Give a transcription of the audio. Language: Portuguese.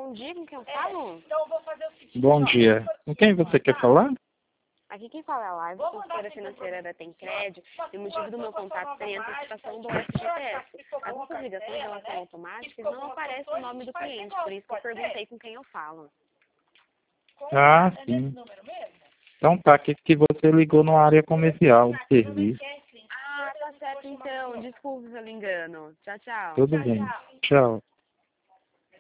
Bom dia, com quem eu falo? Então eu vou fazer o seguinte. Bom dia. Com quem você quer falar? Aqui quem fala é a Live, consultora financeira da Tencred, e o motivo do meu contato seria a antecipação do FGTS. As nossas ligações, elas são automáticas e não aparece o nome do cliente, por isso que eu perguntei com quem eu falo. Ah, sim. Então tá, que você ligou na área comercial de serviço. Ah, tá certo então. Desculpe se eu me engano. Tchau, tchau. Tudo bem. Tchau.